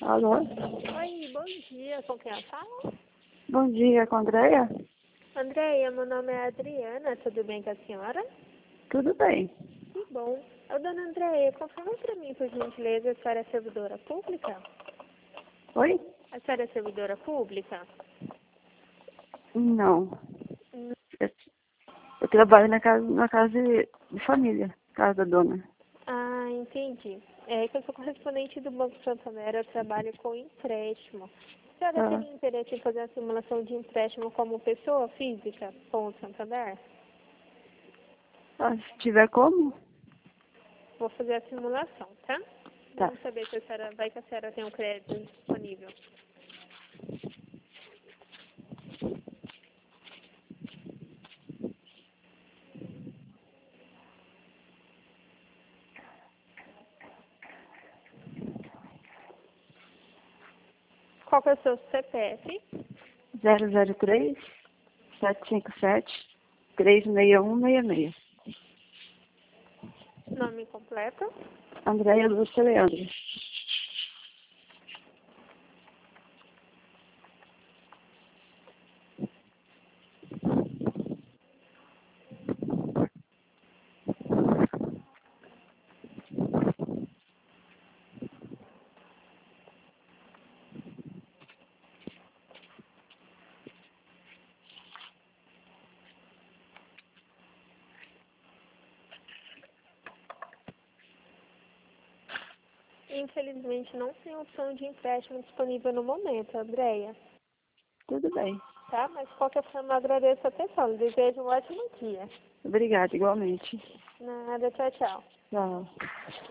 Alô? Oi, bom dia. Com quem eu falo? Bom dia, com a Andréia? Andréia, meu nome é Adriana. Tudo bem com a senhora? Tudo bem. Que bom. Ô, dona Andréia, confirma para mim, por gentileza, a senhora é servidora pública? Oi? A senhora é servidora pública? Não. Hum, Eu trabalho na casa de família, casa da dona. Ah, entendi. É que eu sou correspondente do Banco Santander, eu trabalho com empréstimo. A senhora Ah, teria interesse em fazer a simulação de empréstimo como pessoa física com o Santander? se tiver como? Vou fazer a simulação, tá? Tá. Vamos saber se a senhora vai que a senhora tem um crédito disponível. Qual que é o seu CPF? 003 757 36166. Nome completo? Andréia Lúcia Leandro. Infelizmente não tem opção de empréstimo disponível no momento, Andréia. Tudo bem. Tá? Mas de qualquer forma eu agradeço a atenção. Desejo um ótimo dia. Obrigada, igualmente. Nada, tchau, tchau. Tchau.